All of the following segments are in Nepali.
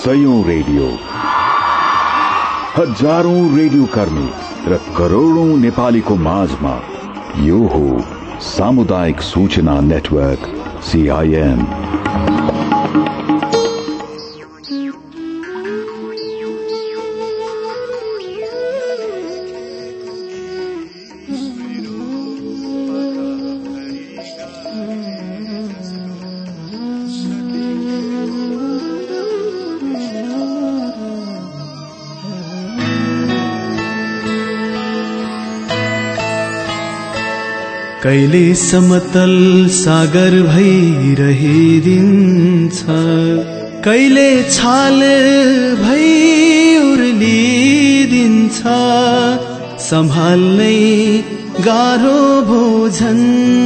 सयौं रेडियो, हजारौं रेडियो कर्मी र करोडौं नेपालीको माझमा यो हो सामुदायिक सूचना नेटवर्क CIN। कहिले समतल सागर भइरहिदिन्छ, कहिले छाल भई उर्लिदिन्छ, सम्हाल्नै गाह्रो भोजन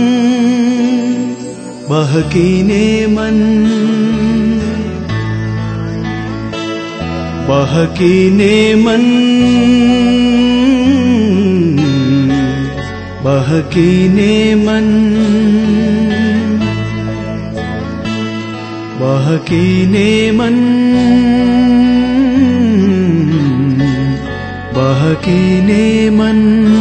बहकिने मन, बहकिने मन, बहकिने मन, बहकिने मन, बहकिने मन।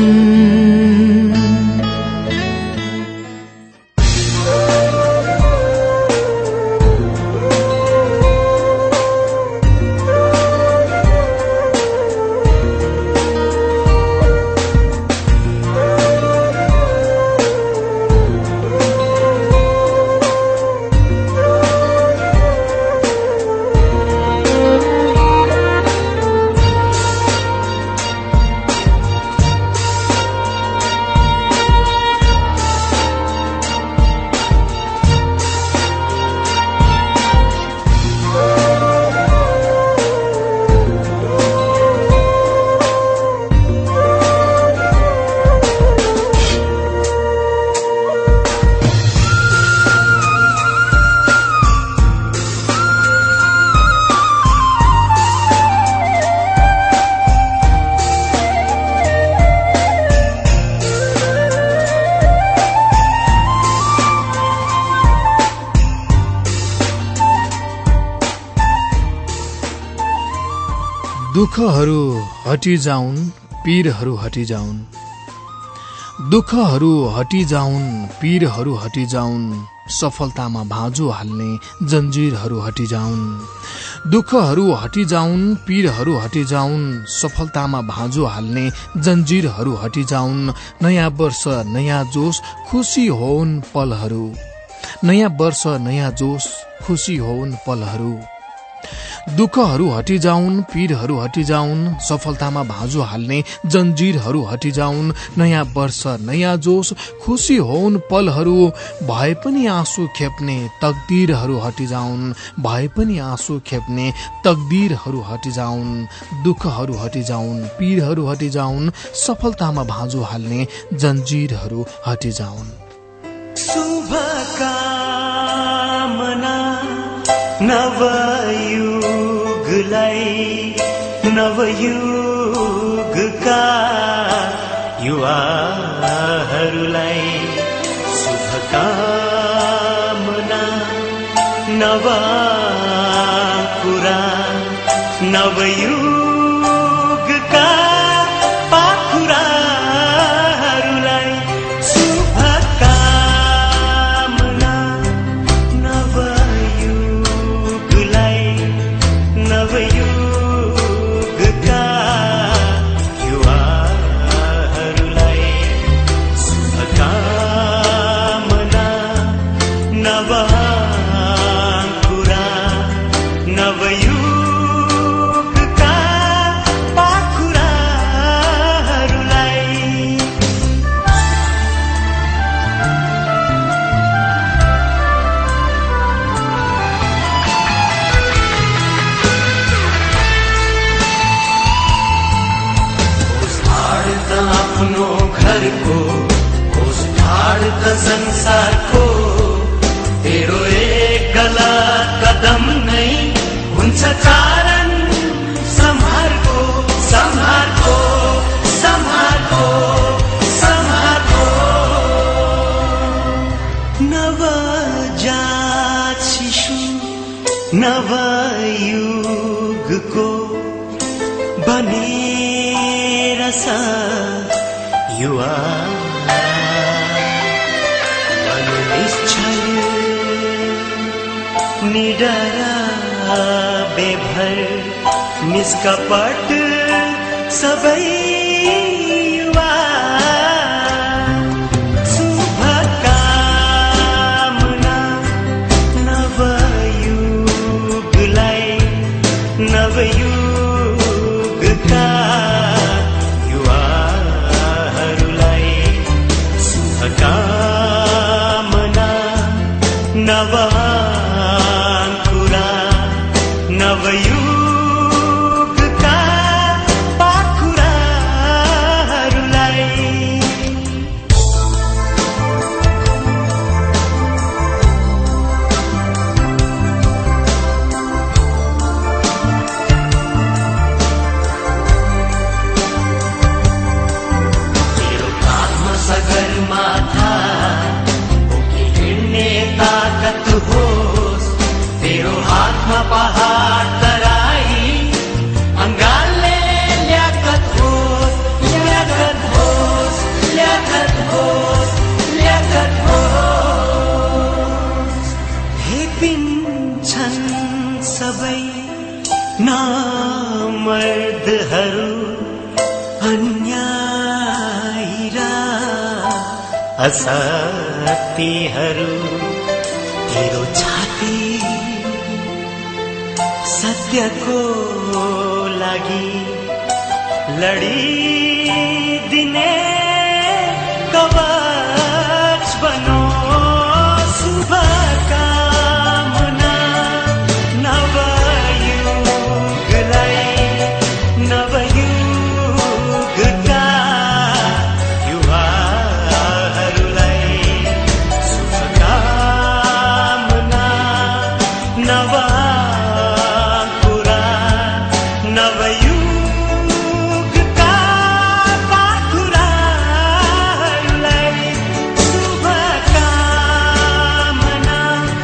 दुःखहरू हटिजाउन्, पीरहरू हटिजाउन्, दुःखहरू हटिजाउन्, पीरहरू हटिजाउन्, सफलतामा भाँजो हाल्ने जन्जिरहरू हटिजाउन्, दुःखहरू हटिजाउन्, पीरहरू हटिजाउन्, सफलतामा भाँजो हाल्ने जन्जिरहरू हटिजाउन्, नयाँ वर्ष नयाँ जोश खुशी होउन् पलहरू, नयाँ वर्ष नयाँ जोश खुशी होउन् पलहरू, दुःखहरू हटिजाउन्, पीरहरू हटिजाउन्, सफलतामा भाँजो हाल्ने जन्जिरहरू हटिजाउन्, नयाँ वर्ष नयाँ जोश खुशी होउन् पलहरू, भए पनि आँसु खेप्ने तकदीरहरू हटिजाउन्, भए पनि आँसु खेप्ने तकदीरहरू हटिजाउन्, दुःखहरू हटिजाउन्, पीरहरू हटिजाउन्, सफलतामा भाँजो हाल्ने जन्जिरहरू हटिजाउन्। शुभकामना नवयुगलाई, नवयुगका युवाहरूलाई शुभकामना, नव कुरा नवयुगका पाखुराहरूलाई शुभकामना, नवयुगलाई नवयुगका युवाहरूलाई शुभकामना, नव कुरा नवयुगका पाखुराहरूलाई। होस् ढाड त आफ्नो घरको, होस् ढाड त संसारको, तेरो एक गलत कदम नै हुन्छ कारण सम्हारको, सम्हारको, सम्हारको, सम्हारको। नवजात शिशु नवयुगको बनेर युवा निश्चल निडरा बेभर निष्कपट सबै युवा शुभकामना नवयुगलाई नवयुगका युवाहरूलाई शुभकामना नवाङ्कुरा नवयुगका पाखुराहरूलाई तेरो काखमा सगरमाथा बोकी हिँड्ने ताकत होस् तेरो हातमा पहाड तराई अङ्गालले ल्याकत होस् ल्याकत होस् ल्याकत होस् ल्याकत होस् हेपिन्छन् सबै नामर्दहरू अन्यायी र असत्यहरू तेरो छाती सत्यको लागि लडिदिने कवच बनो शुभकामना नवयुगलाई नवयुगका युवाहरूलाई शुभकामना नवाङ्कुरा नवयुगका पाखुराहरूलाई शुभकामना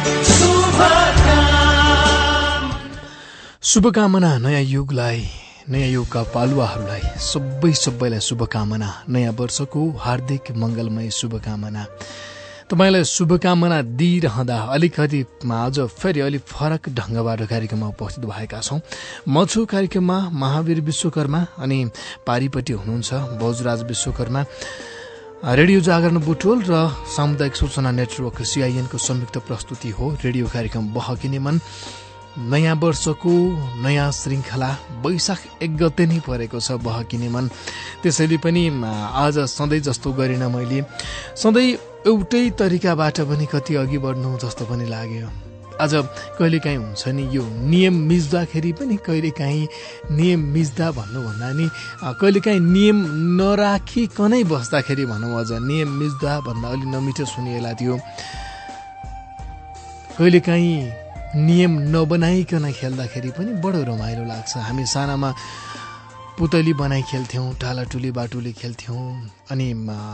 शुभकामना नयाँ युगलाई नयाँ युगका पालुवाहरूलाई सबैलाई शुभकामना नयाँ वर्षको हार्दिक मङ्गलमय शुभकामना तपाईलाई शुभकामना दिइरहँदा अलिकति आज फेरि अलिक फरक ढङ्गबाट कार्यक्रममा उपस्थित भएका छौँ म छु कार्यक्रममा महावीर विश्वकर्मा अनि पारिपट्टि हुनुहुन्छ भोजराज विश्वकर्मा रेडियो जागरण बुटोल र सामुदायिक सूचना नेटवर्क CIN को संयुक्त प्रस्तुति हो रेडियो कार्यक्रम बहकिने मन नयाँ वर्षको नयाँ श्रृङ्खला वैशाख 1 गते नै परेको छ बहकिने मन त्यसैले पनि आज सधैँ जस्तो गरिन मैले सधैँ एउटै तरिकाबाट पनि कति अघि बढ्नु जस्तो पनि लाग्यो आज कहिलेकाहीँ हुन्छ नि यो नियम मिच्दाखेरि पनि कहिलेकाहीँ नियम मिच्दा भन्नुभन्दा नि कहिलेकाहीँ नियम नराखिकनै बस्दाखेरि भनौँ अझ नियम मिच्दा भन्दा अलि नमिठो सुनिएला थियो कहिलेकाहीँ नियम नबनाइकन खेल्दाखेरि पनि बडो रमाइलो लाग्छ हामी सानामा पुतली बनाई खेल्थ्यौँ टालाटुली बाटुली खेल्थ्यौँ अनि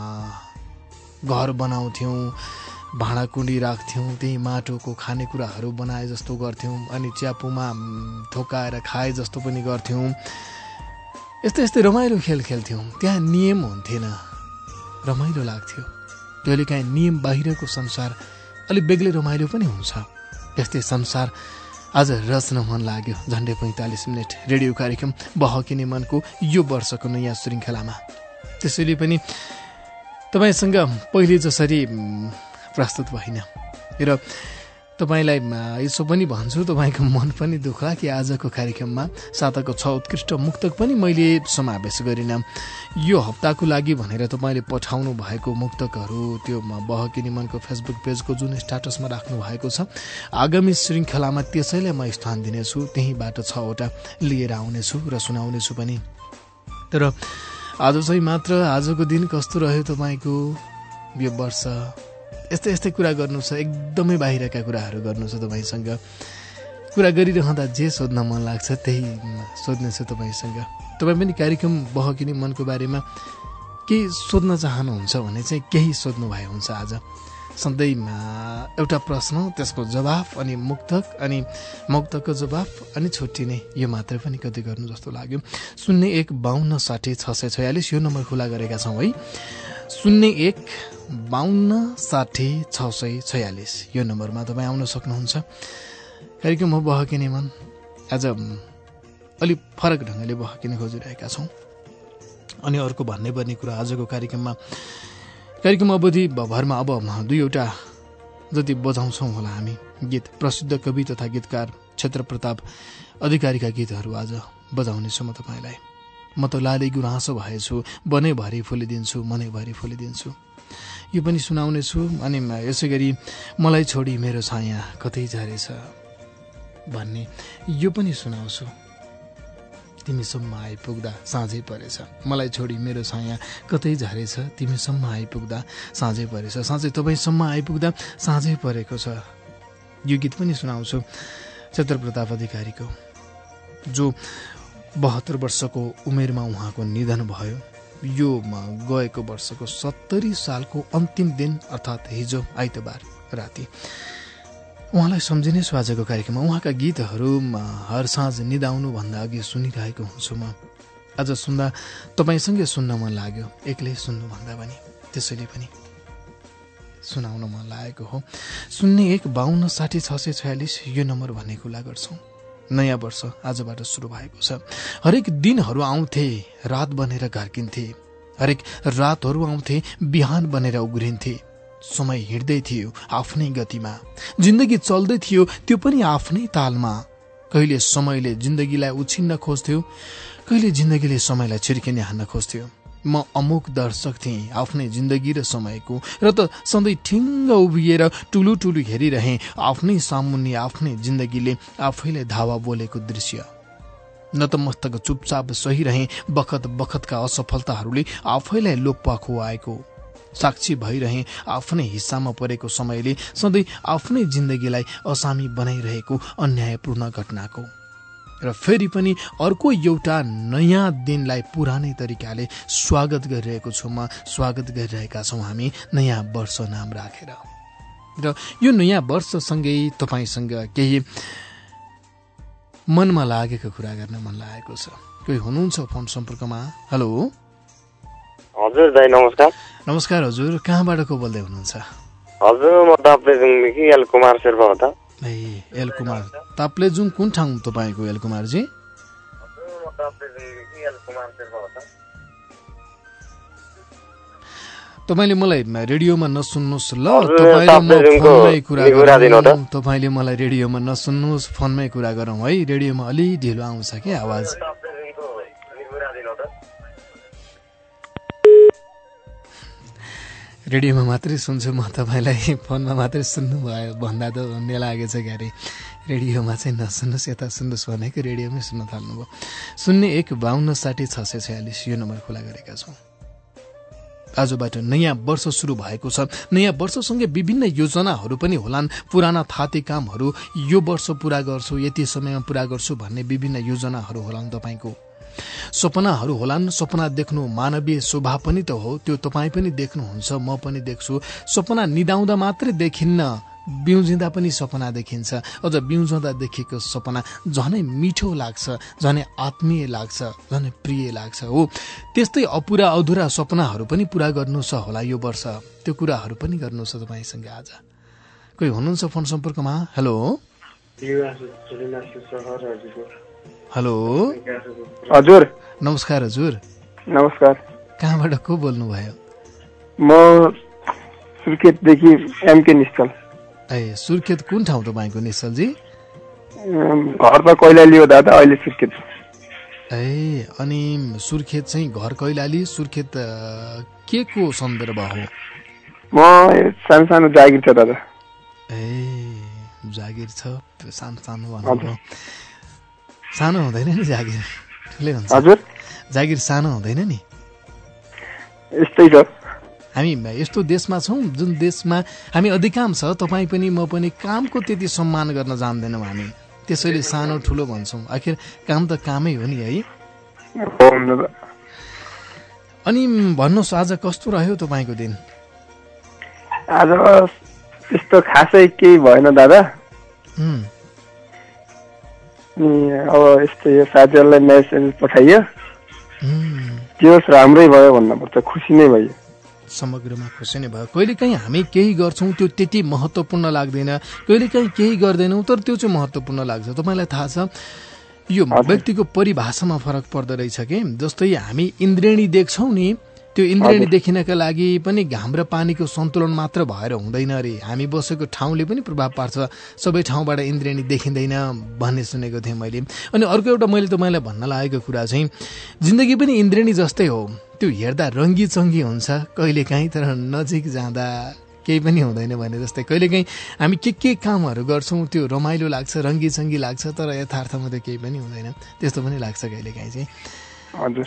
घर बनाउँथ्यौँ भाँडाकुँडी राख्थ्यौँ त्यही माटोको खानेकुराहरू बनाए जस्तो गर्थ्यौँ अनि च्यापुमा ठोकाएर खाए जस्तो पनि गर्थ्यौँ यस्तै यस्तै रमाइलो खेल खेल्थ्यौँ त्यहाँ नियम हुन्थेन रमाइलो लाग्थ्यो कहिलेकाहीँ नियम बाहिरको संसार अलिक बेग्लै रमाइलो पनि हुन्छ त्यस्तै संसार आज रच्न मन लाग्यो झन्डै 45 मिनट रेडियो कार्यक्रम बहकिने मनको यो वर्षको नयाँ श्रृङ्खलामा त्यसैले पनि तपाईसँग पहिले जसरी प्रस्तुत भइन र तपाईलाई यसो पनि भन्छु तपाईको मन पनि दुख्ला कि आजको कार्यक्रममा साताको 6 उत्कृष्ट मुक्तक पनि मैले समावेश गरिन यो हप्ताको लागि भनेर तपाईले पठाउनु भएको मुक्तकहरू त्यो बहकिने मनको फेसबुक पेजको जुन स्ट्याटसमा राख्नु भएको छ आगामी श्रृङ्खलामा त्यसैलाई म स्थान दिनेछु त्यहीबाट 6 वटा लिएर आउनेछु र सुनाउनेछु पनि तर आज चाहिँ मात्र आजको दिन कस्तो रह्यो तपाईको यो वर्ष यस्तै यस्तै कुरा गर्नु छ एकदमै बाहिरका कुराहरू गर्नु छ तपाईसँग कुरा गरिरहँदा जे सोध्न मन लाग्छ त्यही सोध्ने छु तपाईसँग तपाई पनि कार्यक्रम बहकिने मनको बारेमा केही सोध्न चाहनुहुन्छ भने चाहिँ केही सोध्नु भए हुन्छ आज सधैँ एउटा प्रश्न त्यसको जवाफ अनि मुक्तक अनि मुक्तकको जवाफ अनि छुट्टिने यो मात्रै पनि कति गर्नु जस्तो लाग्यो। 0152606646 यो नम्बर खुला गरेका छौँ है। 0152606646 यो नम्बरमा तपाईँ आउन सक्नुहुन्छ। कार्यक्रम हो बहकिने मन। आज अलिक फरक ढङ्गले बहकिन खोजिरहेका छौँ। अनि अर्को भन्नै पर्ने कुरा आजको कार्यक्रम अवधि भरमा अब 2 जति बजाउँछौँ होला हामी गीत। प्रसिद्ध कवि तथा गीतकार क्षेत्रप्रताप अधिकारीका गीतहरू आज बजाउनेछु म तपाईँलाई। म त लाली गुराँसो भएछु, बनैभरि फुलिदिन्छु, मनैभरि फुलिदिन्छु, यो पनि सुनाउनेछु। अनि यसै गरी मलाई छोडी मेरो छाया कतै झरेछ भन्ने यो पनि सुनाउँछु। तिमीसम्म आइपुग्दा साँझै परेछ, मलाई छोडी मेरो छाया कतै झरेछ, तिमीसम्म आइपुग्दा साँझै परेछ, साँझै तपाईँसम्म आइपुग्दा साँझै परेको छ। यो गीत पनि सुनाउँछु क्षेत्रप्रताप अधिकारीको, जो 72 वर्षको उमेरमा उहाँको निधन भयो। यो गएको वर्षको 70 सालको अन्तिम दिन अर्थात् हिजो आइतबार राति। उहाँलाई सम्झिनेछु आजको कार्यक्रममा। उहाँका गीतहरू हर साँझ निदाउनुभन्दा अघि सुनिरहेको हुन्छु म। आज सुन्दा तपाईँसँगै सुन्न मन लाग्यो, एक्लै सुन्नुभन्दा पनि, त्यसैले पनि सुनाउन मन लागेको हो। 0152606646 यो नम्बर भन्ने खुला गर्छौँ। नयाँ वर्ष आजबाट सुरु भएको छ। हरेक दिनहरू आउँथे रात बनेर घर्किन्थे, हरेक रातहरू आउँथे बिहान बनेर उग्रिन्थे। समय हिँड्दै थियो आफ्नै गतिमा, जिन्दगी चल्दै थियो त्यो पनि आफ्नै तालमा। कहिले समयले जिन्दगीलाई उछिन्न खोज्थ्यो, कहिले जिन्दगीले समयलाई छिर्किने हान्न खोज्थ्यो। म अमुक दर्शक थिएँ आफ्नै जिन्दगी र समयको, र त सधैँ ठिङ्ग उभिएर टुलु टुलु हेरिरहेँ आफ्नै सामुन्ने आफ्नै जिन्दगीले आफैलाई धावा बोलेको दृश्य। नतमस्तक चुपचाप सहिरहेँ बखत बखतका असफलताहरूले आफैलाई लोप्पा खुवाएको। साक्षी भइरहेँ आफ्नै हिस्सामा परेको समयले सधैँ आफ्नै जिन्दगीलाई असामी बनाइरहेको अन्यायपूर्ण घटनाको। र फेरि पनि अर्को एउटा नयाँ दिनलाई पुरानै तरिकाले स्वागत गरिरहेको छु म, स्वागत गरिरहेका छौँ हामी नयाँ वर्ष नाम राखेर। र यो नयाँ वर्षसँगै तपाईँसँग केही मनमा लागेको कुरा गर्न मन लागेको छ। कोही हुनुहुन्छ फोन सम्पर्कमा? हेलो हजुर दाइ नमस्कार। नमस्कार हजुर, कहाँबाट को बोल्दै हुनुहुन्छ? हजुर म ताप्लेजुङदेखि एल कुमार शेर्पा हो त। ए एल कुमार, ताप्लेजुङ कुन ठाउँ तपाईँको एल कुमारजी? हजुर म ताप्लेजुङदेखि एल कुमार शेर्पा हो त। तपाईँले मलाई रेडियोमा नसुन्नुहोस् ल, तपाईँले मलाई रेडियोमा नसुन्नुहोस्, फोनमै कुरा गरौँ है। रेडियोमा अलि ढिलो आउँछ कि आवाज। रेडियोमा मात्रै सुन्छु म, तपाईँलाई फोनमा मात्रै सुन्नु भयो भन्दा त भन्ने लागेछ क्यारे। रेडियोमा चाहिँ नसुन्नुहोस्, यता सुन्नुहोस् भनेको रेडियोमै सुन्न थाल्नुभयो। 0152606646 यो नम्बर खुला गरेका छौँ। आजबाट नयाँ वर्ष सुरु भएको छ। नयाँ वर्षसँगै विभिन्न योजनाहरू पनि होलान्। पुराना थाती कामहरू यो वर्ष पूरा गर्छु, यति समयमा पूरा गर्छु भन्ने विभिन्न योजनाहरू होलान् तपाईँको। सपनाहरू होलान्। सपना देख्नु मानवीय स्वभाव पनि त हो, त्यो तपाईँ पनि देख्नुहुन्छ, म पनि देख्छु। सपना निदाउँदा मात्रै देखिन्न, बिउजिँदा पनि सपना देखिन्छ। अझ बिउजँदा देखेको सपना झनै मिठो लाग्छ, झनै आत्मीय लाग्छ, झनै प्रिय लाग्छ। हो त्यस्तै अपुरा अधुरा सपनाहरू पनि पूरा गर्नु छ होला यो वर्ष, त्यो कुराहरू पनि गर्नु छ तपाईँसँग आज। कोही हुनुहुन्छ फोन सम्पर्कमा? हेलो हेलो हजुर नमस्कार हजुर। नमस्कार। कहाँबाट को बोल्नुभयो? म सुर्खेतदेखि एमके निश्चल। ए सुर्खेत कुन ठाउँ तपाईँको निश्चलजी? घर त कैलाली हो दादा, अहिले सुर्खेत। ए अनि सुर्खेत चाहिँ घर कैलाली, सुर्खेत के को सन्दर्भ हो? म सानो सानो जागिर छ दादा। ए जागिर छ, सानो सानो भन्नु। सानो हुँदैन नि जागिर, ठुलै हुन्छ। हजुर जागिर सानो हुँदैन नि। यस्तै छ। हामी यस्तो देशमा छौँ जुन देशमा हामी अधिकांश, तपाईँ पनि म पनि कामको त्यति सम्मान गर्न जान्दैनौँ हामी, त्यसैले सानो ठुलो भन्छौँ। आखिर काम त कामै हो नि है। अनि भन्नुहोस् आज कस्तो रह्यो तपाईँको दिन? आज त्यस्तो खासै केही भएन दादा। उम्, अनि अब यस्तो यो साथीहरूलाई मेसेज पठाइयो, उम्, त्यो राम्रै भयो भन्नुपर्छ, खुसी नै भयो। समग्रमा खुसी नै भयो। कहिलेकाहीँ हामी केही गर्छौँ त्यो त्यति महत्त्वपूर्ण लाग्दैन, कहिलेकाहीँ केही गर्दैनौँ तर त्यो चाहिँ महत्त्वपूर्ण लाग्छ। तपाईँलाई थाहा छ यो व्यक्तिको परिभाषामा फरक पर्दो रहेछ कि जस्तै हामी इन्द्रेणी देख्छौँ नि, त्यो इन्द्रेणी देखिनका लागि पनि घाम र पानीको सन्तुलन मात्र भएर हुँदैन अरे, हामी बसेको ठाउँले पनि प्रभाव पार्छ। सबै ठाउँबाट इन्द्रेणी देखिँदैन भन्ने सुनेको थिएँ मैले। अनि अर्को एउटा मैले तपाईँलाई भन्न लागेको कुरा चाहिँ जिन्दगी पनि इन्द्रेणी जस्तै हो, त्यो हेर्दा रङ्गी चङ्गी हुन्छ कहिलेकाहीँ, तर नजिक जाँदा केही पनि हुँदैन भने जस्तै। कहिलेकाहीँ हामी के कामहरू गर्छौँ त्यो रमाइलो लाग्छ, रङ्गी चङ्गी लाग्छ, तर यथार्थमा त केही पनि हुँदैन, त्यस्तो पनि लाग्छ कहिलेकाहीँ चाहिँ। हजुर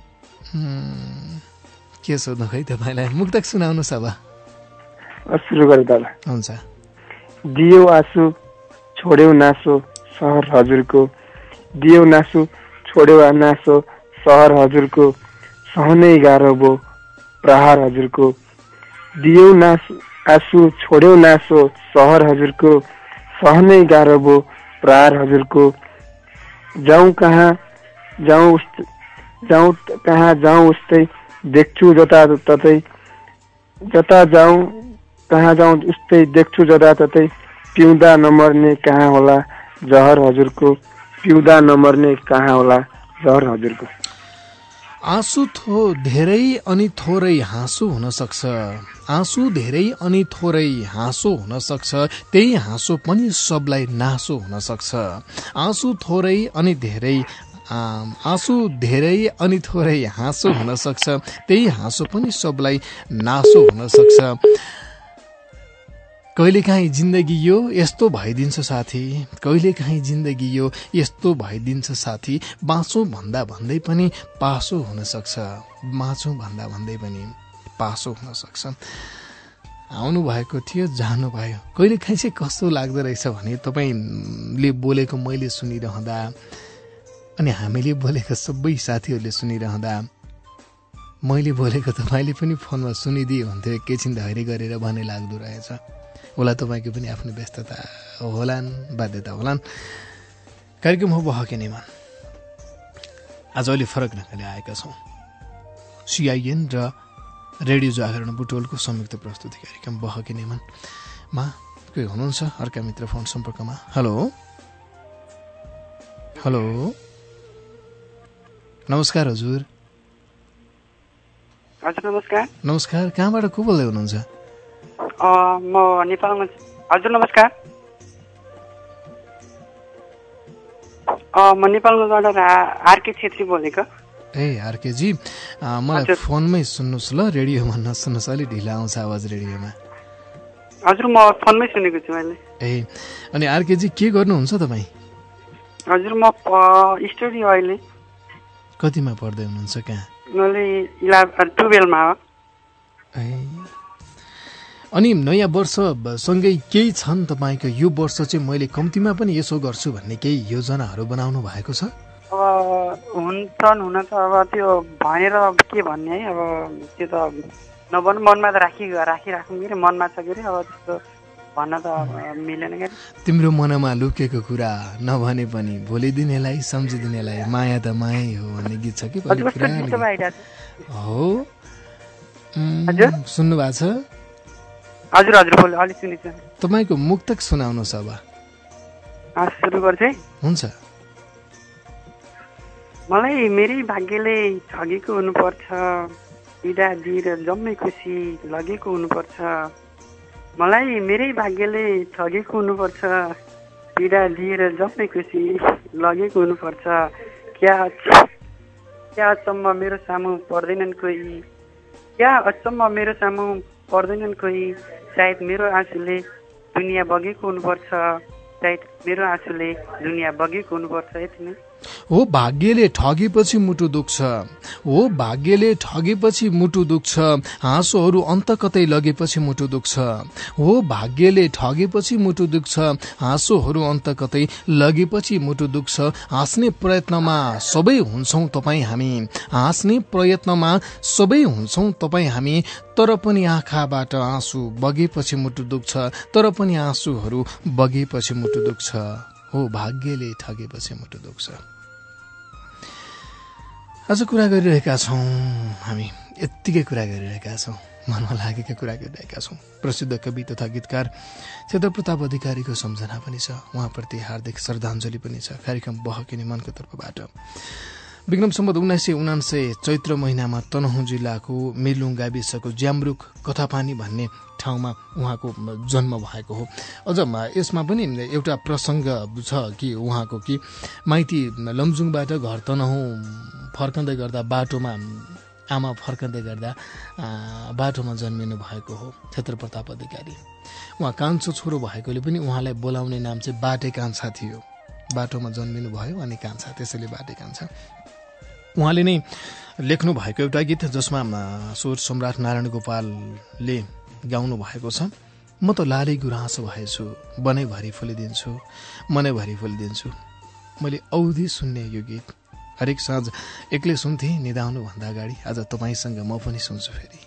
के सोध्नु खै तपाईँलाई, मुक्तक सुनाउनुहोस् अब। सुरु गरे दादा। हुन्छ। दियो आँसु छोड्यौ नासो सहर हजुरको, दियो नासु छोड्यौ नासो सहर हजुरको, सहनै गाह्रो बो प्रहार हजुरको। दियो आँसु छोड्यौ नासो सहर हजुरको, सहनै गाह्रो बो प्रहार हजुरको। जाउँ कहाँ जाउँ उस्तै देख्छु जताततै, जता जाउँ कहाँ जाउँ उस्तै देख्छु जताततै। पिउँदा नमर्ने कहाँ होला जहर हजुरको, पिउँदा नमर्ने कहाँ होला जहर हजुरको। आँसु धेरै अनि थोरै हाँसो हुन सक्छ, आँसु धेरै अनि थोरै हाँसो हुन सक्छ, त्यही हाँसो पनि सबलाई नासो हुन सक्छ। आँसु धेरै अनि थोरै हाँसो हुन सक्छ, त्यही हाँसो पनि सबलाई नासो हुन सक्छ। कहिलेकाहीँ जिन्दगी यो यस्तो भइदिन्छ साथी, कहिलेकाहीँ जिन्दगी यो यस्तो भइदिन्छ साथी। बाँचौँ भन्दा भन्दै पनि पासो हुन सक्छ, बाँचौँ भन्दा भन्दै पनि पासो हुन सक्छ। आउनु भएको थियो, जानुभयो। कहिलेकाहीँ चाहिँ कस्तो लाग्दो रहेछ भने तपाईँले बोलेको मैले सुनिरहँदा अनि हामीले बोलेको सबै साथीहरूले सुनिरहँदा, मैले बोलेको तपाईँले पनि फोनमा सुनिदिए हुन्थ्यो एकैछिन धैर्य गरेर भन्ने लाग्दो रहेछ। होला तपाईँको पनि आफ्नो व्यस्तता होलान्, बाध्यता होलान्। कार्यक्रम हो बहके निमान, आज अहिले फरक ढङ्गले आएका छौँ। CIN र रेडियो जागरण बुटोलको संयुक्त प्रस्तुति कार्यक्रम बहके निमानमा कोही हुनुहुन्छ अर्का मित्र फोन सम्पर्कमा। हेलो हेलो, नमस्कार हजुर। हजुर नमस्कार। नमस्कार, कहाँबाट को बोल्दै हुनुहुन्छ? म नेपालमा। हजुर नमस्कार, म नेपालबाट आरके छेत्री बोलेको। ए आरकेजी, मलाई फोनमै सुन्नुहोस् ल, रेडियोमा नसुन्नुहोस्, अलिक ढिला आउँछ आवाज रेडियोमा। हजुर म फोनमै सुनेको छु मैले। ए अनि आरकेजी के गर्नुहुन्छ तपाईँ? हजुर म स्टडी अहिले। कतिमा पढ्दै हुनुहुन्छ? कहाँ? मैले 12मा हो। ए अनि नयाँ वर्ष सँगै केही छन् तपाईँको? यो वर्ष चाहिँ मैले कम्तीमा पनि यसो गर्छु भन्ने केही योजनाहरू बनाउनु भएको छ? हुन त अब त्यो भनेर के भन्ने है, अब त्यो त नभन्नु, मनमा त राखिराख्नु के अरे, मनमा छ के अरे, अब त्यस्तो भन्न त मिलेन क्या। तिम्रो मनमा लुकेको कुरा नभने पनि भोलिदिनेलाई सम्झिदिनेलाई माया त मायै हो भन्ने गीत छ कि हो, सुन्नु भएको छ? हजुर हजुर बोल, अलि सुनेछु। तपाईँको मुक्तक सुनाउनुहोस् अब। सुरु गर्छु है। हुन्छ। मलाई मेरै भाग्यले ठगेको हुनुपर्छ, पीडा दिएर जम्मै खुसी लगेको हुनुपर्छ। मलाई मेरै भाग्यले ठगेको हुनुपर्छ, पीडा दिएर जम्मै खुसी लगेको हुनुपर्छ। क्या अचम्म मेरो सामु पर्दैनन् कोही, क्या अचम्म मेरो सामु पर्दैनन् कोही। सायद मेरो आँसुले दुनियाँ बगेको हुनुपर्छ, सायद मेरो आँसुले दुनियाँ बगेको हुनुपर्छ। यति नै। हो भाग्यले ठगेपछि मुटु दुख्छ, हो भाग्यले ठगेपछि मुटु दुख्छ, हाँसोहरू अन्त कतै लगेपछि मुटु दुख्छ, हो भाग्यले ठगेपछि मुटु दुख्छ, हाँसोहरू अन्त कतै लगेपछि मुटु दुख्छ। हाँस्ने प्रयत्नमा सबै हुन्छौं तपाईँ हामी, हाँस्ने प्रयत्नमा सबै हुन्छौं तपाईँ हामी, तर पनि आँखाबाट आँसु बगेपछि मुटु दुख्छ, तर पनि आँसुहरू बगेपछि मुटु दुख्छ। हो भाग्यले ठगेपछि मुटु दुख्छ। आज कुरा गरिरहेका छौं हामी, यत्तिकै कुरा गरिरहेका छौं, मनमा लागेका कुरा गरिरहेका छौं। प्रसिद्ध कवि तथा गीतकार क्षेत्र प्रताप अधिकारीको सम्झना पनि छ, उहाँप्रति हार्दिक श्रद्धाञ्जली पनि छ। कार्यक्रम बहकिने मनको तर्फबाट विक्रम सम्वत 1979 चैत्र महिनामा तनहुँ जिल्लाको मेलुङ गाविसको ज्यामरुक कथापानी भन्ने ठाउँमा उहाँको जन्म भएको हो। अझ यसमा पनि एउटा प्रसङ्ग छ कि उहाँको कि माइती लमजुङबाट घर तनहुँ फर्कँदै गर्दा बाटोमा आमा फर्कँदै गर्दा बाटोमा जन्मिनु भएको हो क्षेत्र प्रताप अधिकारी। उहाँ कान्छो छोरो भएकोले पनि उहाँलाई बोलाउने नाम चाहिँ बाटे कान्छा थियो। बाटोमा जन्मिनु भयो अनि कान्छा, त्यसैले बाटे कान्छा। उहाँले नै लेख्नु भएको एउटा गीत जसमा स्वर सम्राट नारायण गोपालले गाउनु भएको छ। म त लालै गुराँसो भएछु, बनैभरि फुलिदिन्छु, मनैभरि फुलिदिन्छु। मैले औधी सुन्ने यो गीत हरेक साँझ एक्लै सुन्थे निदाउनु भन्दा अगाडि। आज तपाईसँग म पनि सुन्छु फेरि।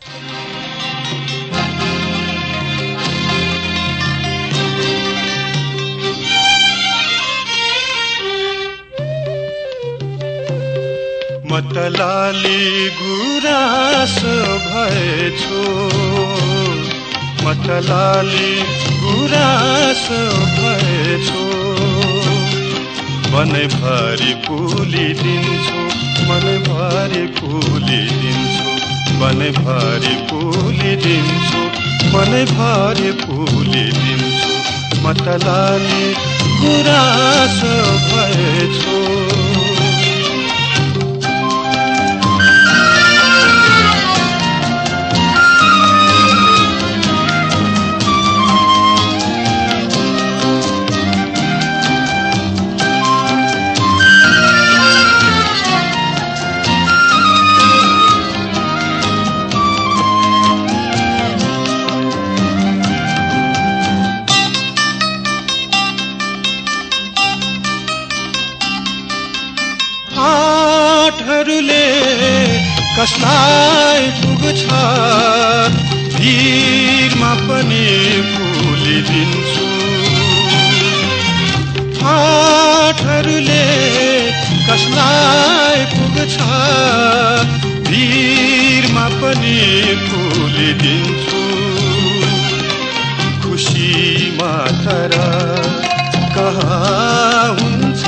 म त लाली गुराँसो भएछु, म त लाली गुराँसो भएछु, मनैभरि फुलिदिन्छु, मनैभरि फुलिदिन्छु, मनैभरि फुलिदिन्छु, मनैभरि फुलिदिन्छु। म त लाली गुराँसो भएछु। कसलाई पुग्छ भिरमा पनि फुलिदिन्छु, हाटहरूले कसलाई पुग्छ भिरमा पनि फुलिदिन्छु। खुसीमा तर कहाँ हुन्छ,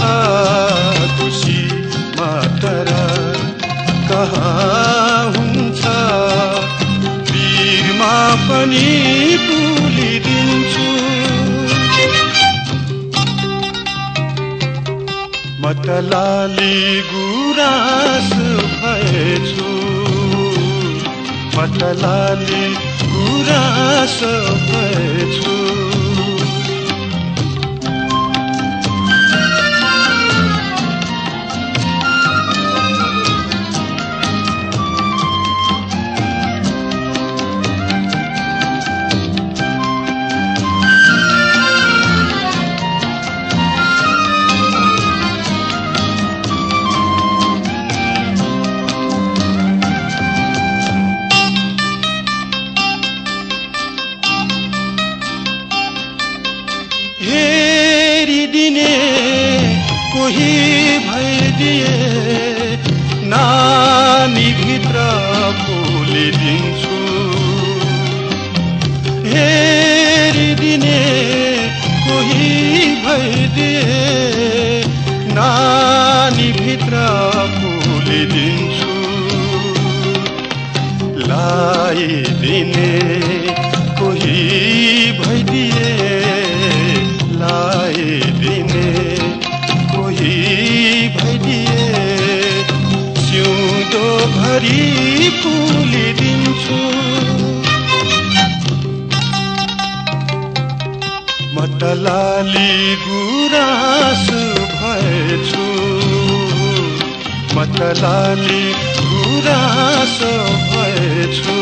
खुसीमा तर कहाँ हुन्छ, भिरमा पनि फुलिदिन्छु। म त लाली गुराँस भएछु, म त लाली गुराँस भएछु। कोही भइदिए नानी भित्र फुलिदिन्छु, हेरिदिने कोही भइदिए नानी भित्र फुलिदिन्छु। लाइदिने कोही भइदिए, लाइदिने भइदिए सिउँदो भरि फुलिदिन्छु। म त लाली गुराँस भए भएछु मतलाली गुराँसो भएछु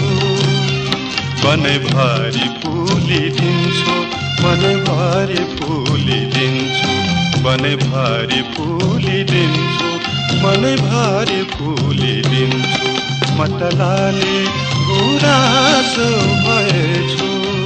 मनैभरि फुलिदिन्छु मनैभरि फुलिदिन्छु मनैभरि फुलिदिन्छु मनैभरि फुलिदिन्छु मतलाली गुराँसो भएछु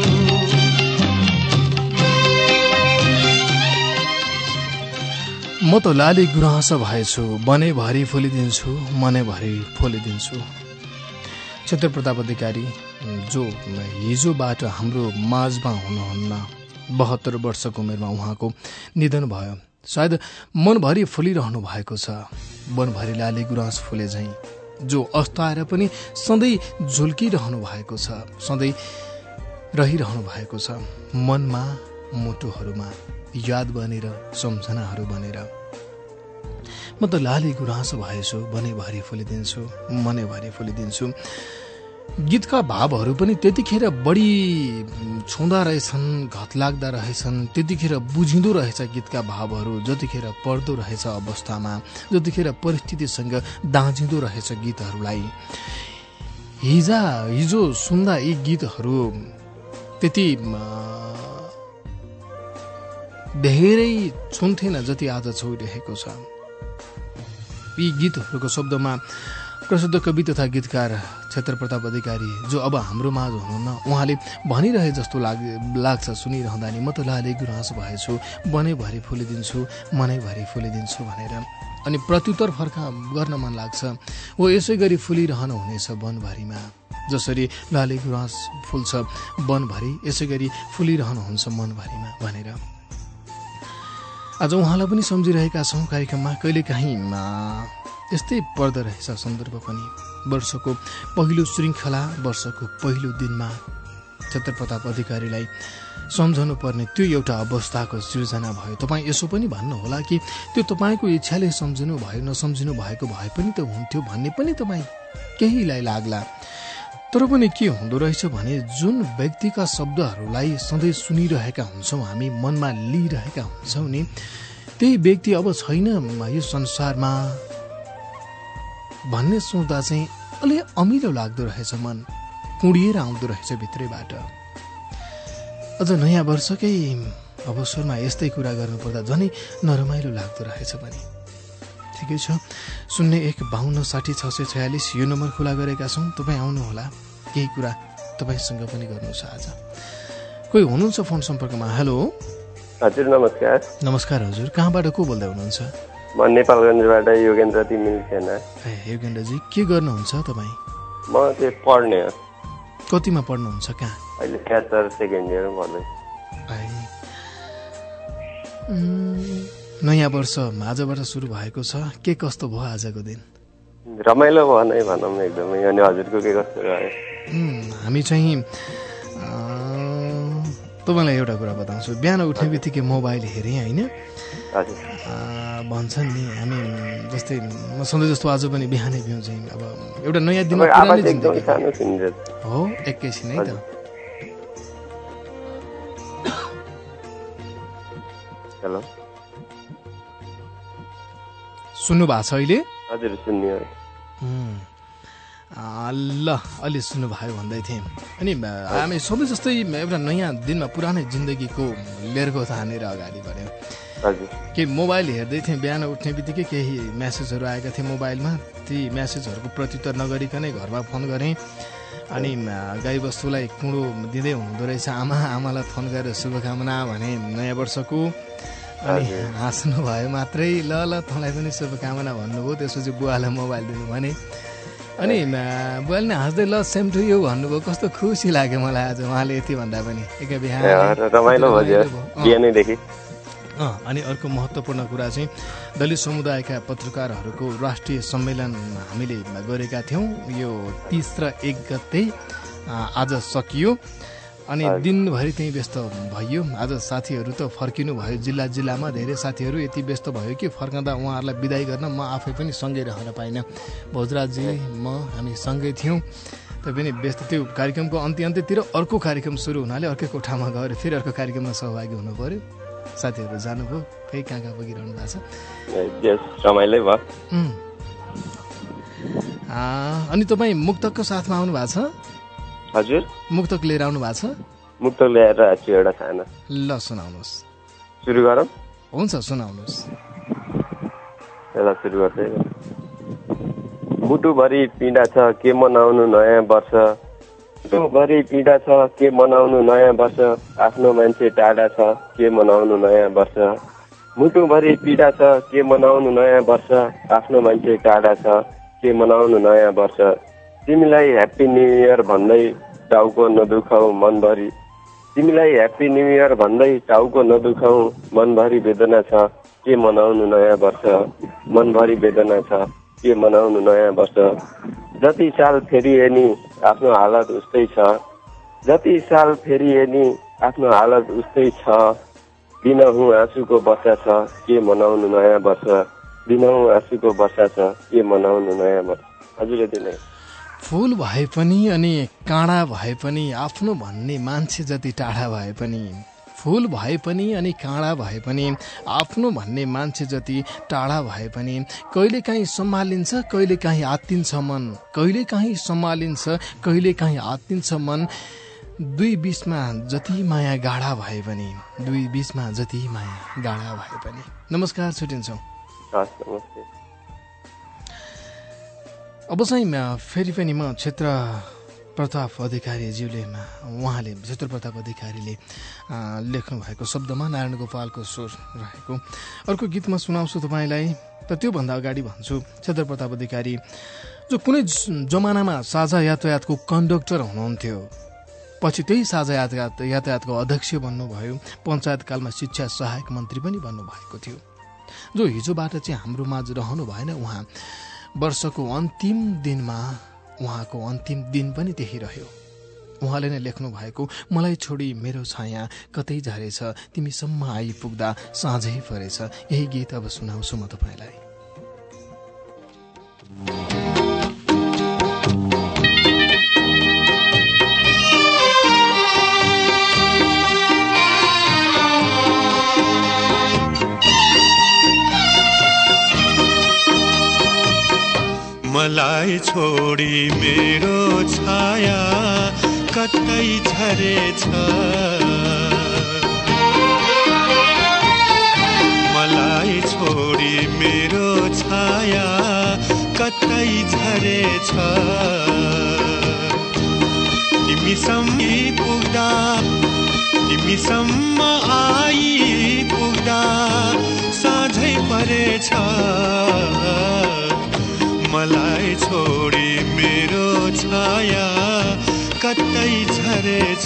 म त लाली गुराँस भएछु मनैभरि फुलिदिन्छु मनैभरि फुलिदिन्छु। क्षेत्र प्रताप अधिकारी जो हिजोबाट हाम्रो माझमा हुनुहुन्न, 72 वर्षको उमेरमा उहाँको निधन भयो। सायद मनभरि फुलिरहनु भएको छ, मनभरि लाली गुराँस फुले झैँ, जो अस्ताएर पनि सधैँ झुल्किरहनु भएको छ, सधैँ रहिरहनु भएको छ मनमा, मुटुहरूमा याद बनेर, सम्झनाहरू बनेर। म त लाली गुराँस भएछु मनैभरि फुलिदिन्छु मनैभरि फुलिदिन्छु। गीतका भावहरू पनि त्यतिखेर बढी छुँदा रहेछन्, घतलाग्दा रहेछन्, त्यतिखेर बुझिँदो रहेछ गीतका भावहरू, जतिखेर पर्दो रहेछ अवस्थामा, जतिखेर परिस्थितिसँग दाँजिँदो रहेछ गीतहरूलाई। हिजो सुन्दा यी गीतहरू त्यति धेरै छुन्थेन जति आज छोइरहेको छ। यी गीतहरूको शब्दमा प्रसिद्ध कवि तथा गीतकार क्षेत्र प्रताप अधिकारी जो अब हाम्रो माझ हुनुहुन्न, उहाँले भनिरहे जस्तो लाग्छ सुनिरहँदा नि, म त लाली गुराँस भएछु मनैभरि फुलिदिन्छु मनैभरि फुलिदिन्छु भनेर। अनि प्रत्युत्तर गर्न मन लाग्छ, हो यसै गरी फुलिरहनु हुनेछ वनभरिमा, जसरी लाली गुराँस फुल्छ वनभरि यसै गरी फुलिरहनुहुन्छ मनभरिमा भनेर। आज उहाँलाई पनि सम्झिरहेका छौँ कार्यक्रममा। कहिलेकाहीँ यस्तै पर्दो रहेछ सन्दर्भ पनि। वर्षको पहिलो श्रृङ्खला, वर्षको पहिलो दिनमा क्षेत्र प्रताप अधिकारीलाई सम्झनु पर्ने त्यो एउटा अवस्थाको सृजना भयो। तपाईँ यसो पनि भन्नुहोला कि त्यो तपाईँको इच्छाले सम्झनु भयो, नसम्झिनु भएको भए पनि त हुन्थ्यो भन्ने पनि तपाईँ केहीलाई लाग्ला। तर पनि के हुँदो रहेछ भने जुन व्यक्तिका शब्दहरूलाई सधैँ सुनिरहेका हुन्छौँ, हामी मनमा लिइरहेका हुन्छौँ नि, त्यही व्यक्ति अब छैन यो संसारमा भन्ने सोच्दा चाहिँ अलि अमिलो लाग्दो रहेछ, मन कुँडिएर आउँदो रहेछ भित्रैबाट। अझ नयाँ वर्षकै अवसरमा यस्तै कुरा गर्नुपर्दा झनै नरमाइलो लाग्दो रहेछ पनि। ठिकै छ, 0152606646 यो नम्बर खुला गरेका छौँ, तपाईँ आउनुहोला, केही कुरा तपाईँसँग पनि गर्नु छ आज। कोही हुनुहुन्छ फोन सम्पर्कमा? हेलो हजुर, नमस्कार। नमस्कार हजुर, कहाँबाट को बोल्दै हुनुहुन्छ? म नेपालगञ्जबाट योगेन्द्र तिमिल सेना। योगेन्द्रजी, के गर्नुहुन्छ तपाईँ? म चाहिँ पढ्ने हो। कतिमा पढ्नुहुन्छ? कहाँ? अहिले 76 सेकेन्ड इयर पढ्दै। नयाँ वर्ष आजबाट सुरु भएको छ, के कस्तो भयो आजको दिन? रमाइलो भयो नै भनौँ एकदमै। अनि हजुरको के कस्तो रह्यो? हामी चाहिँ तपाईँलाई एउटा कुरा बताउँछु, बिहान उठ्ने बित्तिकै मोबाइल हेरेँ होइन, भन्छन् नि हामी जस्तै म सधैँ जस्तो आज पनि बिहानै भ्याउँछौँ। अब एउटा नयाँ दिन हो, एकैछिन है त। हेलो, सुन्नु भएको छ अहिले? हजुर सुन्यो। ल अलि सुन्नुभयो भन्दै थिएँ। अनि हामी सबै जस्तै एउटा नयाँ दिनमा पुरानै जिन्दगीको लेर्गो तानेर अगाडि बढ्यौँ। के मोबाइल हेर्दै थिएँ, बिहान उठ्ने बित्तिकै केही म्यासेजहरू आएका थिए मोबाइलमा, ती म्यासेजहरूको प्रत्युत्तर नगरिकनै घरमा फोन गरेँ। अनि गाईबस्तुलाई कुँडो दिँदै हुँदो रहेछ, आमालाई फोन गरेर शुभकामना भने नयाँ वर्षको। अनि हाँस्नु भयो मात्रै, ल तँलाई पनि शुभकामना भन्नुभयो। त्यसपछि बुवालाई मोबाइल दिनु भने, अनि बुवाले नै हाँस्दै ल सेम टु यु भन्नुभयो। कस्तो खुसी लाग्यो मलाई आज उहाँले यति भन्दा पनि। एकै बिहान रमाइलो भयो बिहानैदेखि। अनि अर्को महत्त्वपूर्ण कुरा चाहिँ दलित समुदायका पत्रकारहरूको राष्ट्रिय सम्मेलन हामीले गरेका थियौँ। यो 30 र 1 गते आज सकियो। अनि दिनभरि त्यही व्यस्त भयो। आज साथीहरू त फर्किनु भयो, जिल्लामा धेरै साथीहरू यति व्यस्त भयो कि फर्कँदा उहाँहरूलाई बिदाई गर्न म आफै पनि सँगै रहन पाइनँ। भोजराजी म हामी सँगै थियौँ, तैपनि व्यस्त। त्यो कार्यक्रमको अन्त्यतिर अर्को कार्यक्रम सुरु हुनाले अर्कै कोठामा गएर फेरि अर्को कार्यक्रममा सहभागी हुनु पर्यो। साथीहरू जानुभयो खै कहाँ कहाँ पुगिरहनु भएको छ रमाइलै भयो। अनि तपाईँ मुक्तकको साथमा आउनु भएको छ? हजुर मुक्तक लिएर आउनु भएको छ? मुक्तक ल्याएर आएको छु एउटा सानो। ल सुनाउनुहोस्। सुरु गरौँ? हुन्छ सुनाउनुहोस्। ल सुरु गर्दै। मुटुभरि पीडा छ के मनाउनु नयाँ वर्ष, मुटुभरि पीडा छ के मनाउनु नयाँ वर्ष, आफ्नो मान्छे टाढा छ के मनाउनु नयाँ वर्ष, मुटुभरि पीडा छ के मनाउनु नयाँ वर्ष, आफ्नो मान्छे टाढा छ के मनाउनु नयाँ वर्ष, तिमीलाई ह्याप्पी न्यू इयर भन्दै टाउको नदुखाऊ मनभरि, तिमीलाई ह्याप्पी न्यू इयर भन्दै टाउको नदुखाऊ मनभरि वेदना छ के मनाउनु नयाँ वर्ष, मनभरि वेदना छ के मनाउनु नयाँ वर्ष, जति साल फेरिए नि आफ्नो हालत उस्तै छ, जति साल फेरिए नि आफ्नो हालत उस्तै छ, दिनहुँ आँसुको वर्षा छ के मनाउनु नयाँ वर्ष, दिनहुँ आँसुको वर्षा छ के मनाउनु नयाँ वर्ष। हजुर यति नै। फूल भए पनि अनि काँडा भए पनि आफ्नो भन्ने मान्छे जति टाढा भए पनि, फूल भए पनि अनि काँडा भए पनि आफ्नो भन्ने मान्छे जति टाढा भए पनि, कहिलेकाहीँ सम्हालिन्छ कहिलेकाहीँ आत्तिन्छ मन, कहिलेकाहीँ सम्हालिन्छ कहिलेकाहीँ आत्तिन्छ मन, दुई बीचमा जति माया गाढा भए पनि, दुई बीचमा जति माया गाढा भए पनि। नमस्कार, छुट्टिन्छौँ। अब चाहिँ फेरि पनि म क्षेत्र प्रताप अधिकारीज्यूले उहाँले क्षेत्र प्रताप अधिकारीले लेख्नु भएको शब्दमा नारायण गोपालको स्वर रहेको अर्को गीत म सुनाउँछु तपाईँलाई। त त्योभन्दा अगाडि भन्छु क्षेत्र प्रताप अधिकारी जो कुनै जमानामा साझा यातायातको कन्डक्टर हुनुहुन्थ्यो, पछि त्यही साझा यातायातको अध्यक्ष बन्नुभयो, पञ्चायतकालमा शिक्षा सहायक मन्त्री पनि बन्नुभएको थियो, जो हिजोबाट चाहिँ हाम्रो माझ रहनु भएन। उहाँ वर्षको अन्तिम दिनमा उहाँको अन्तिम दिन पनि त्यही रह्यो। उहाँले नै लेख्नु भएको मलाई छोडी मेरो छाया कतै झरेछ, तिमीसम्म आइपुग्दा साँझै परेछ। यही गीत अब सुनाउँछु म तपाईँलाई। मलाई छोडी मेरो छाया कतै झरेछ, मलाई छोडी मेरो छाया कतै झरेछ, तिमीसम्म आइपुग्दा साँझै परेछ, मलाई छोडी मेरो छाया कतै झरेछ।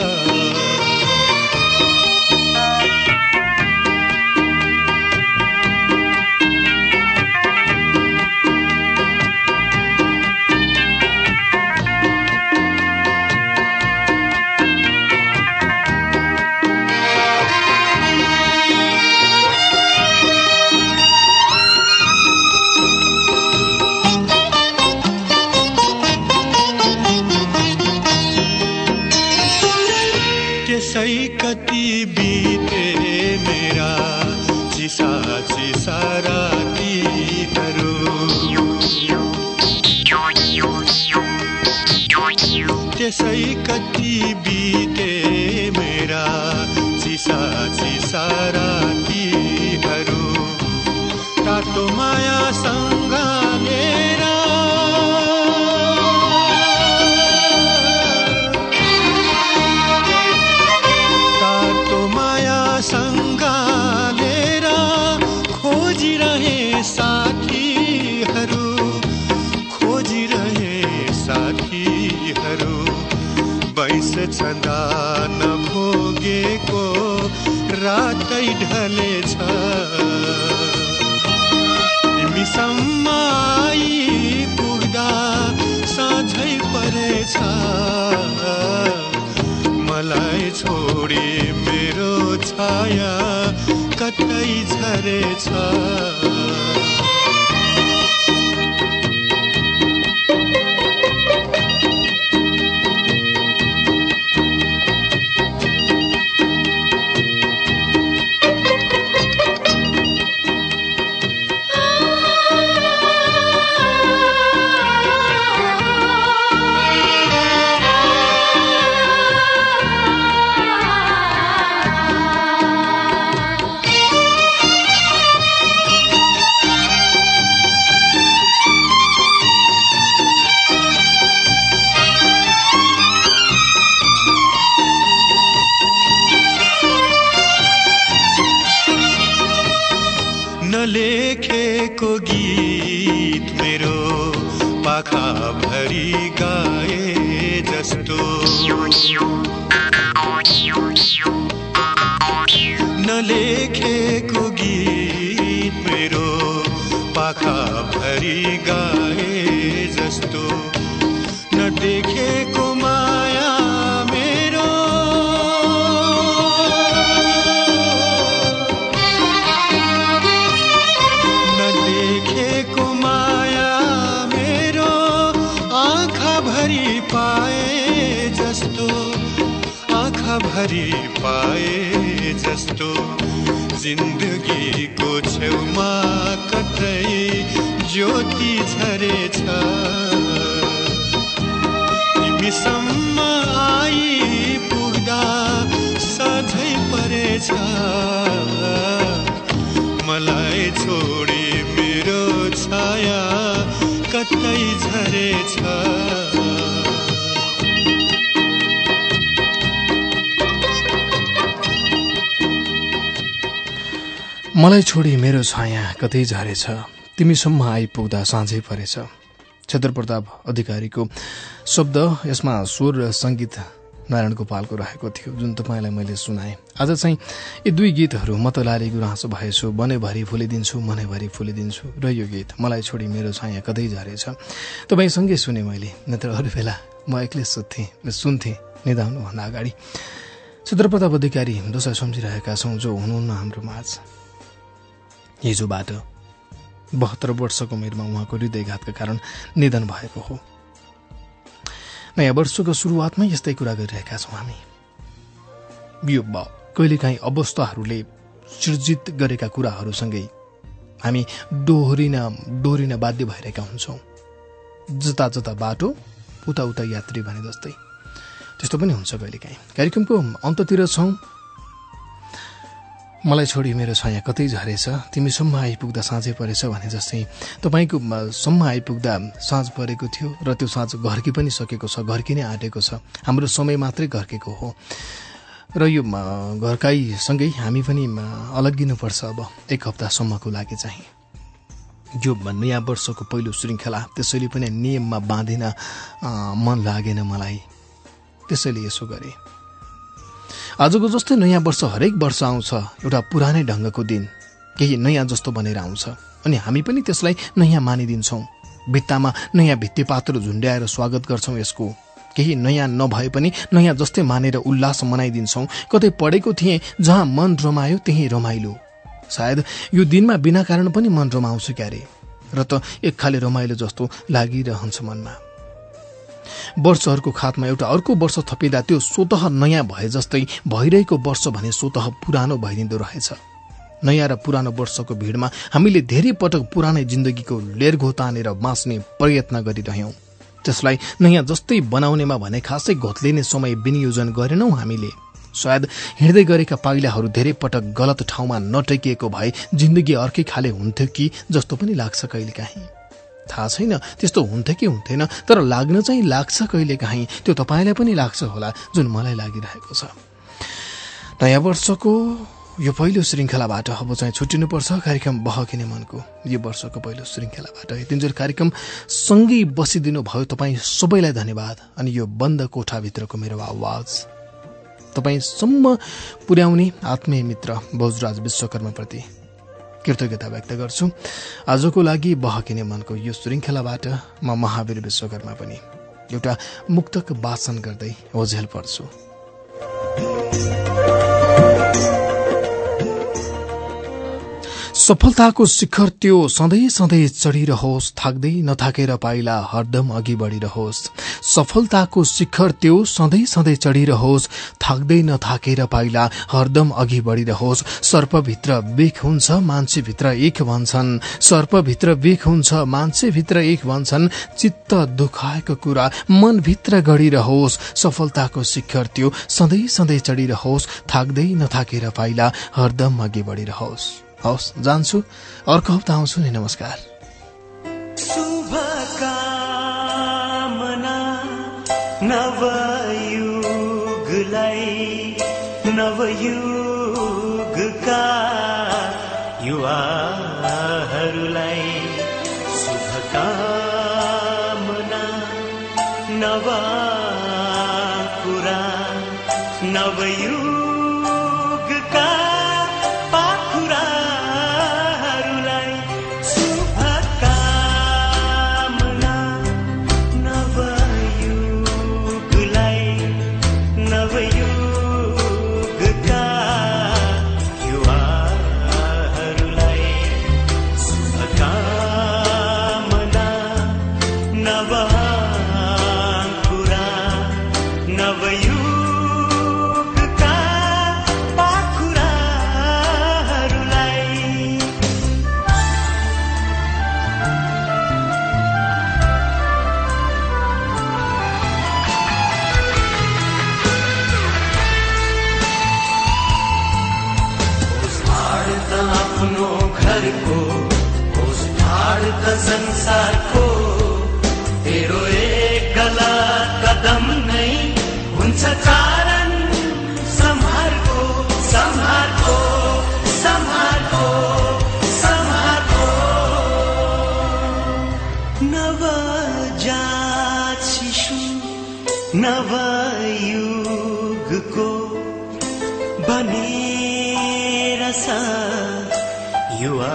कति बीते मेरा चिसा चिसा रातीहरू, त्यसै कति बीते मेरा चिसा चिसा रातीहरू, तातो मायासँग लिएर सँगालेर खोजिरहे साथीहरू, बैस छँदा नभोगेको रातै ढलेछ, तिमीसम्म आइपुग्दा साँझै परेछ, मलाई छोडी मेरो छाया कतै झरेछ। देखेको गीत मेरो पाखा भरि गाए जस्तो नलेखेको गीत मेरो पाखा भरि गाए जस्तो नदेखेको माया मेरो नदेखेको माया मेरो आँखा भरि पाए जस्तो आँखा भरि पाए जस्तो जिन्दगीको छेउमा कतै ज्योति झरेछ तिमीसम्म आइपुग्दा सधैँ परेछ मलाई छोडी मेरो छाया कतै झरेछ मलाई छोडी मेरो छाया कतै झरेछ तिमीसम्म आइपुग्दा साँझै परेछ। क्षेत्र प्रताप अधिकारीको शब्द, यसमा स्वर र संगीत नारायण गोपालको रहेको थियो, जुन तपाईँलाई मैले सुनाएँ। आज चाहिँ यी दुई गीतहरू म त लारी गुराँसो भएछु, मनैभरि फुलिदिन्छु मनैभरि फुलिदिन्छु र यो गीत मलाई छोडी मेरो छाया कतै झरेछ तपाईँसँगै सुने मैले, नत्र अरू बेला म एक्लै सुन्थेँ निधाउनुभन्दा अगाडि। क्षेत्र प्रताप अधिकारी दोषा सम्झिरहेका छौँ जो हुनुहुन्न हाम्रो माझ। हिजोबाट 72 वर्षको उमेरमा उहाँको हृदयघातका कारण निधन भएको हो। नयाँ वर्षको सुरुवातमै यस्तै कुरा गरिरहेका छौँ हामी। यो कहिलेकाहीँ अवस्थाहरूले सृजित गरेका कुराहरूसँगै हामी डोहोरिन बाध्य भइरहेका हुन्छौँ। जता जता बाटो उता उता यात्री भने जस्तै त्यस्तो पनि हुन्छ कहिलेकाहीँ। कार्यक्रमको अन्ततिर छौँ। मलाई छोडी मेरो छाया कतै झरेछ तिमीसम्म आइपुग्दा साँझै परेछ भने जस्तै तपाईँको सम्म आइपुग्दा साँझ परेको थियो र त्यो साँझ घर्की पनि सकेको छ, घर्किनै आँटेको छ। हाम्रो समय मात्रै घर्केको हो र यो घर्काइसँगै हामी पनि अलग्गिनुपर्छ अब एक हप्तासम्मको लागि चाहिँ। यो नयाँ वर्षको पहिलो श्रृङ्खला, त्यसैले पनि नियममा बाँधिन मन लागेन मलाई, त्यसैले यसो गरे। आजको जस्तै नयाँ वर्ष हरेक वर्ष आउँछ एउटा पुरानै ढङ्गको दिन, केही नयाँ जस्तो बनेर आउँछ अनि हामी पनि त्यसलाई नयाँ मानिदिन्छौँ। भित्तामा नयाँ भित्तेपात्र झुन्ड्याएर स्वागत गर्छौँ यसको। केही नयाँ नभए पनि नयाँ जस्तै मानेर उल्लास मनाइदिन्छौँ। कतै पढेको थिएँ जहाँ मन रमायो त्यही रमाइलो। सायद यो दिनमा बिना कारण पनि मन रमाउँछ क्यारे, र त एक खाले रमाइलो जस्तो लागिरहन्छ मनमा। वर्षहरूको खातमा एउटा अर्को वर्ष थपिँदा त्यो स्वतः नयाँ भए जस्तै भइरहेको वर्ष भने स्वतः पुरानो भइदिँदो रहेछ। नयाँ र पुरानो वर्षको भिडमा हामीले धेरै पटक पुरानै जिन्दगीको लेर्घो तानेर बाँच्ने प्रयत्न गरिरह्यौं। त्यसलाई नयाँ जस्तै बनाउनेमा भने खासै घोत्लिने समय विनियोजन गरेनौं हामीले। सायद हिँड्दै गरेका पाइलाहरू धेरै पटक गलत ठाउँमा नटेकिएको भए जिन्दगी अर्कै खाले हुन्थ्यो कि जस्तो पनि लाग्छ कहिलेकाहीँ। थाहा छैन त्यस्तो हुन्थ्यो कि हुन्थेन, तर लाग्न चाहिँ लाग्छ कहिलेकाहीँ। त्यो तपाईँलाई पनि लाग्छ होला, जुन मलाई लागिरहेको छ। नयाँ वर्षको यो पहिलो श्रृङ्खलाबाट अब चाहिँ छुट्टिनुपर्छ कार्यक्रम बहकिने मनको। यो वर्षको पहिलो श्रृङ्खलाबाट यतिन्जेल कार्यक्रम सँगै बसिदिनु भयो तपाईँ सबैलाई धन्यवाद। अनि यो बन्द कोठाभित्रको मेरो आवाज तपाईँसम्म पुर्याउने आत्मीय मित्र भोजराज विश्वकर्माप्रति कृतज्ञता व्यक्त गर्छु। आजको लागि बहकिने मनको यो श्रृङ्खलाबाट म महावीर विश्वकर्मा पनि एउटा मुक्तक वाचन गर्दै ओझेल पर्छु। सफलताको शिखर त्यो सधैँ सधैँ चढिरहोस्, थाक्दै नथाकेर पाइला हरदम अघि बढिरहोस्। सफलताको शिखर त्यो सधैँ सधैँ चढिरहोस्, थाक्दै नथाकेर पाइला हरदम अघि बढिरहोस्। सर्पभित्र बेख हुन्छ मान्छेभित्र एक भन्छन्, सर्पभित्र बेख हुन्छ मान्छेभित्र एक भन्छन्। चित्त दुखाएको कुरा मनभित्र गढिरहोस्। सफलताको शिखर त्यो सधैँ सधैँ चढिरहोस्, थाक्दै नथाकेर पाइला हरदम अघि बढिरहोस्। हवस्, जान्छु, अर्को हप्ता आउँछु नि। नमस्कार। शुभकामना नवयुगलाई, नवयुगका युवाहरूलाई शुभकामना नवा कुरा नवयुगका पाखुराहरूलाई शुभकामना नवयुगलाई नवयुगका युवाहरूलाई शुभकामना नवा कुरा नवयुगका संसारको तेरो एक गलत कदम नै हुन्छ कारण सम्हारको सम्हारको सम्हारको सम्हारको नव जात शिशु नव युगको बनेर सा युवा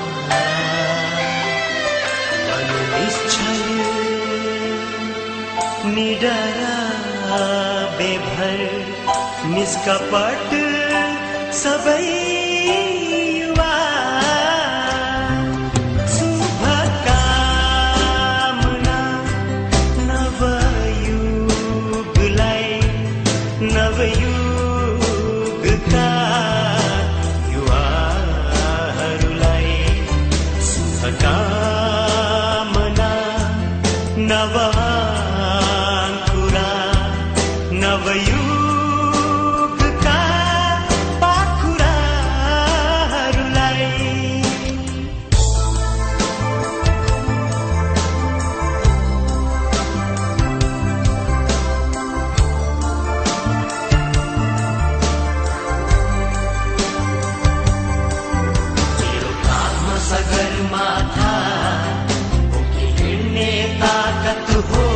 निडरा बेभर निष्कपट सबै युवा शुभकामना नवयुगलाई नवयुगका युवाहरूलाई शुभकामना नवा नवयुगका पाखुराहरूलाई तेरो काखमा सगरमाथा बोकी हिँड्ने ताकत हो